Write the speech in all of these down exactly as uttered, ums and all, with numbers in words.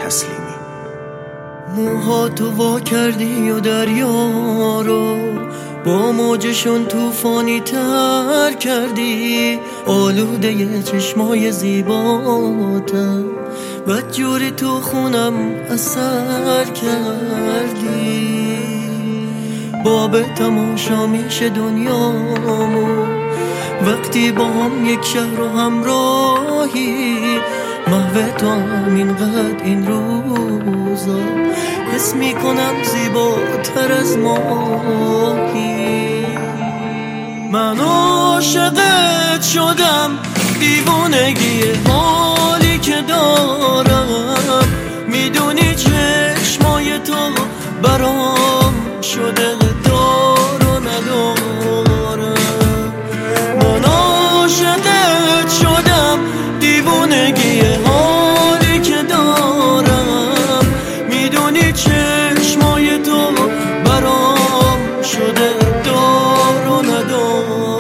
تسلیمی. موها تو وا کردی و دریا رو با موجشون توفانی تر کردی، آلوده چشمای زیباتم بدجوری تو خونم اثر کردی. باب تماشا میشه دنیامو وقتی با هم یک شهر و همراهی، محو تو هم اینقدر این روزا حس میکنم زیباتر از ماهی. من عاشقت شدم، دیوونگی حالی که دارم، میدونی چشمای تو برام شده دار و ندارم. من عاشقت شدم، دیوونگی حالی که دارم، میدونی چشمای تو برام شده دار و ندارم.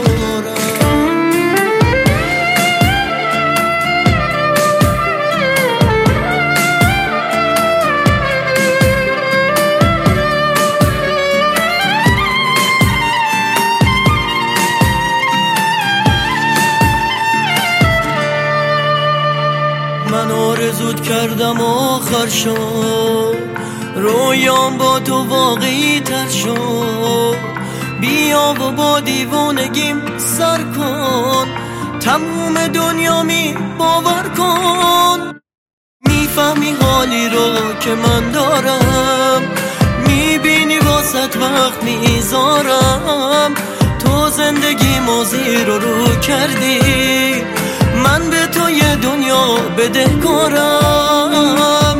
من آرزوت کردم آخر شد، رویام با تو واقعی تر شد. بیا و با دیوانگیم سر کن، تموم دنیا می باور کن. میفهمی حالی رو که من دارم، میبینی واسط وقت میذارم. تو زندگی مازی رو رو کردی، من به تو یه دنیا بدهکارم.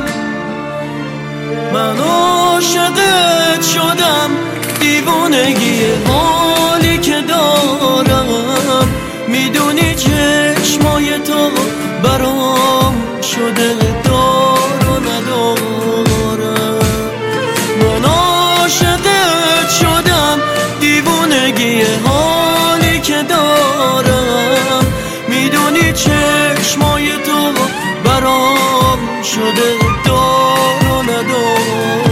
من عاشقت شدم، دیوانگی حالی که دارم، میدونی چشمای تو برام شده دار و ندارم. من عاشقت شدم، دیوانگی حالی که دارم، میدونی چشمای تو برام شده دار و ندارم.